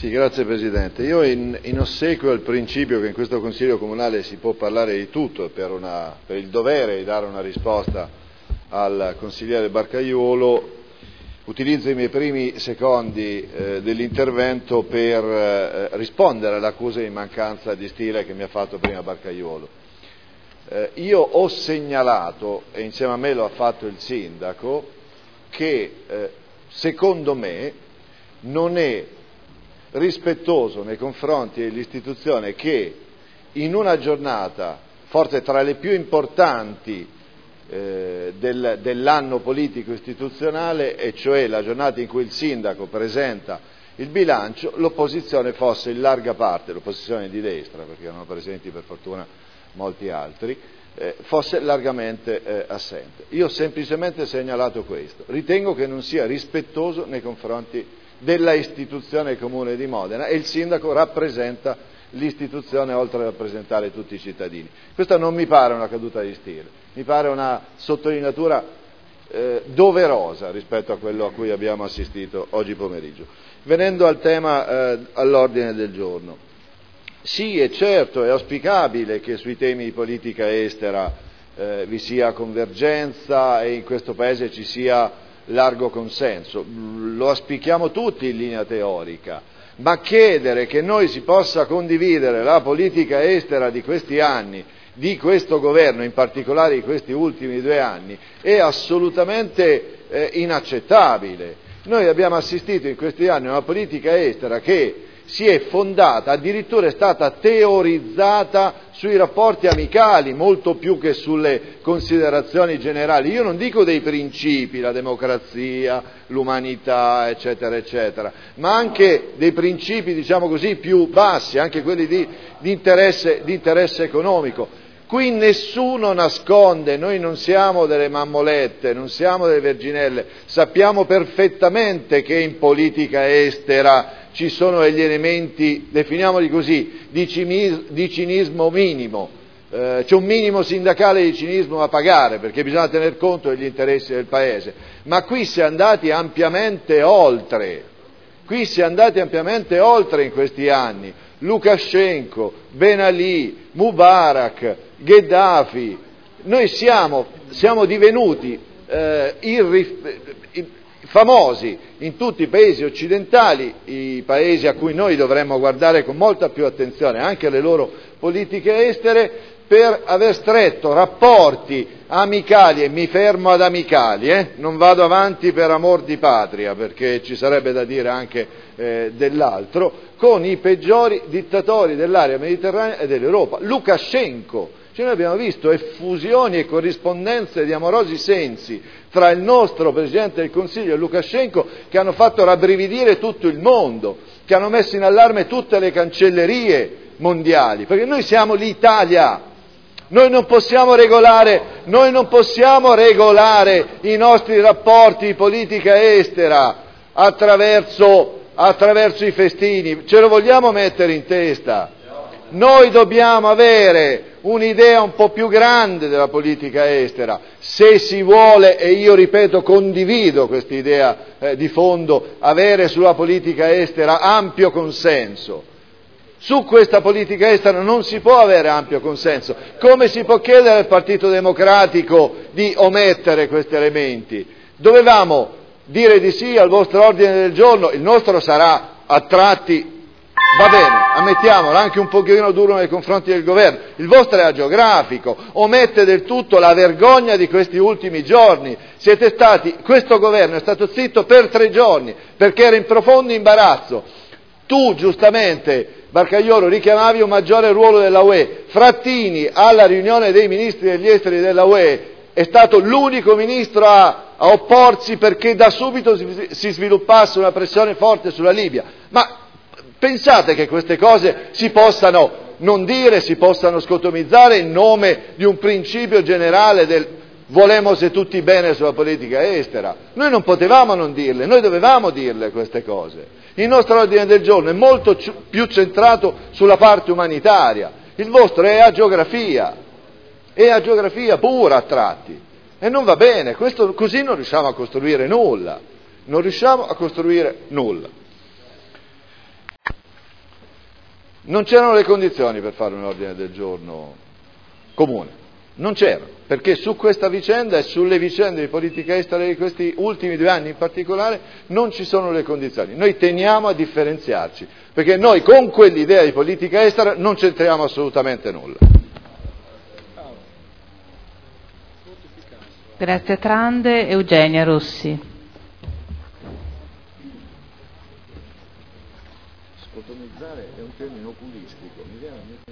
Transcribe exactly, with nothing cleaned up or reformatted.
Sì, grazie Presidente. Io in, in ossequio al principio che in questo Consiglio Comunale si può parlare di tutto per, una, per il dovere di dare una risposta al consigliere Barcaiuolo, utilizzo i miei primi secondi eh, dell'intervento per eh, rispondere all'accusa di mancanza di stile che mi ha fatto prima Barcaiuolo. Eh, io ho segnalato, e insieme a me lo ha fatto il Sindaco, che eh, secondo me non è rispettoso nei confronti dell'istituzione che in una giornata, forse tra le più importanti eh, del, dell'anno politico istituzionale, e cioè la giornata in cui il Sindaco presenta il bilancio, l'opposizione fosse in larga parte, l'opposizione di destra, perché erano presenti per fortuna molti altri, eh, fosse largamente eh, assente. Io ho semplicemente segnalato questo. Ritengo che non sia rispettoso nei confronti della istituzione comune di Modena, e il sindaco rappresenta l'istituzione oltre a rappresentare tutti i cittadini. Questa non mi pare una caduta di stile, mi pare una sottolineatura eh, doverosa rispetto a quello a cui abbiamo assistito oggi pomeriggio. Venendo al tema eh, all'ordine del giorno, sì, è certo, è auspicabile che sui temi di politica estera eh, vi sia convergenza e in questo Paese ci sia largo consenso, lo auspichiamo tutti in linea teorica, ma chiedere che noi si possa condividere la politica estera di questi anni, di questo governo, in particolare di questi ultimi due anni, è assolutamente eh, inaccettabile. Noi abbiamo assistito in questi anni a una politica estera che si è fondata, addirittura è stata teorizzata sui rapporti amicali, molto più che sulle considerazioni generali. Io non dico dei principi, la democrazia, l'umanità, eccetera, eccetera, ma anche dei principi, diciamo così, più bassi, anche quelli di, di, interesse, di interesse economico. Qui nessuno nasconde, noi non siamo delle mammolette, non siamo delle verginelle, sappiamo perfettamente che in politica estera ci sono degli elementi, definiamoli così, di, cinis, di cinismo minimo, eh, c'è un minimo sindacale di cinismo da pagare perché bisogna tener conto degli interessi del Paese, ma qui si è andati ampiamente oltre, qui si è andati ampiamente oltre in questi anni. Lukashenko, Ben Ali, Mubarak, Gheddafi, noi siamo, siamo divenuti eh, irrif- famosi in tutti i paesi occidentali, i paesi a cui noi dovremmo guardare con molta più attenzione, anche alle loro politiche estere, per aver stretto rapporti amicali, e mi fermo ad amicali, eh? non vado avanti per amor di patria, perché ci sarebbe da dire anche eh, dell'altro, con i peggiori dittatori dell'area mediterranea e dell'Europa. Lukashenko, cioè noi abbiamo visto effusioni e corrispondenze di amorosi sensi tra il nostro Presidente del Consiglio e Lukashenko che hanno fatto rabbrividire tutto il mondo, che hanno messo in allarme tutte le cancellerie mondiali, perché noi siamo l'Italia, noi non possiamo regolare, noi non possiamo regolare i nostri rapporti di politica estera attraverso, attraverso i festini, ce lo vogliamo mettere in testa? Noi dobbiamo avere un'idea un po' più grande della politica estera, se si vuole, e io ripeto condivido questa idea eh, di fondo, avere sulla politica estera ampio consenso. Su questa politica estera non si può avere ampio consenso. Come si può chiedere al Partito Democratico di omettere questi elementi? Dovevamo dire di sì al vostro ordine del giorno, il nostro sarà a tratti, va bene, ammettiamolo, anche un pochino duro nei confronti del governo, il vostro è agiografico, omette del tutto la vergogna di questi ultimi giorni. Siete stati, questo governo è stato zitto per tre giorni perché era in profondo imbarazzo. Tu giustamente, Barcaiuolo, richiamavi un maggiore ruolo della U E, Frattini alla riunione dei ministri degli esteri della U E è stato l'unico ministro a, a opporsi perché da subito si, si sviluppasse una pressione forte sulla Libia, ma pensate che queste cose si possano non dire, si possano scotomizzare in nome di un principio generale del volemo se tutti bene sulla politica estera? Noi non potevamo non dirle, noi dovevamo dirle queste cose. Il nostro ordine del giorno è molto più centrato sulla parte umanitaria, il vostro è agiografia, è agiografia pura a tratti, e non va bene, questo, così non riusciamo a costruire nulla, non riusciamo a costruire nulla. Non c'erano le condizioni per fare un ordine del giorno comune. Non c'erano, perché su questa vicenda e sulle vicende di politica estera di questi ultimi due anni in particolare non ci sono le condizioni. Noi teniamo a differenziarci, perché noi con quell'idea di politica estera non c'entriamo assolutamente nulla. Grazie Trande. Eugenia Rossi. Sfotonizzare è un termine oculistico, mi viene